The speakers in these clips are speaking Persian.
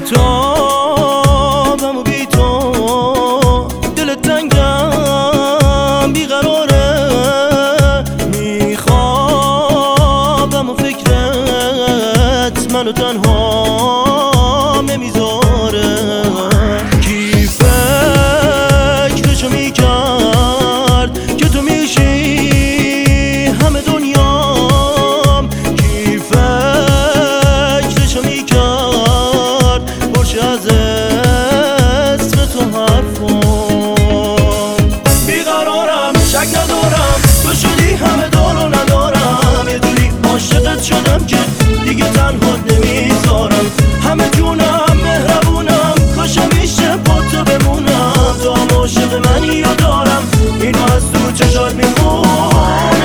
بیتابم و بی تو دل تنگم بیقراره، میخوابم و فکرت منو تنها نمیذاره. کی فکرشو میکرد که تو میشی همه دنیام، کی فکرشو میکرد برش از اسم تو حرفم. بیقرارم شک ندارم تو شدی همه دار و ندارم، یه جوری عاشقت شدم که دیگه تنها نمیذارم. همه جونم مهربونم کاش همیشه با تو بمونم، تو هم عاشق منی یا دارم اینو از تو چشات میخونم.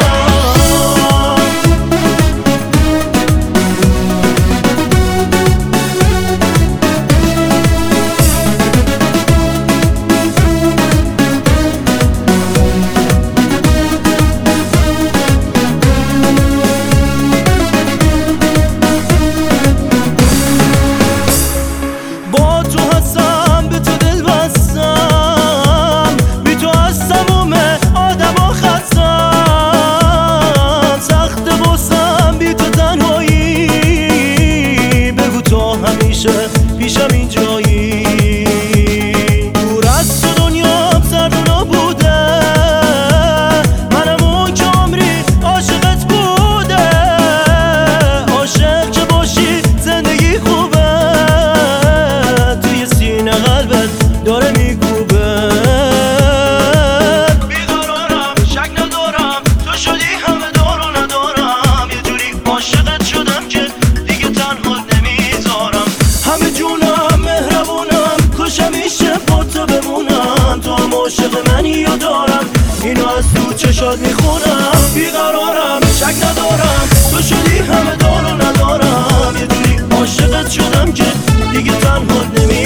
پیشم این جایی دور از تو دنیام سرد و نبوده، منم اون که عمری عاشقت بوده. عاشق که باشی زندگی خوبه، توی سینه قلبت داره میگوبه. بیقرارم شک ندارم تو شدی همه دار و ندارم، یه جوری عاشقت شدم که دیگه تنها نمیذارم. همه جونم مهربونم کاش همیشه با تو بمونم، تو هم عاشق منی یا دارم اینو از تو چشات میخونم. بیقرارم شک ندارم تو شدی همه دار و ندارم، یه جوری عاشقت شدم که دیگه تنها نمیذارم.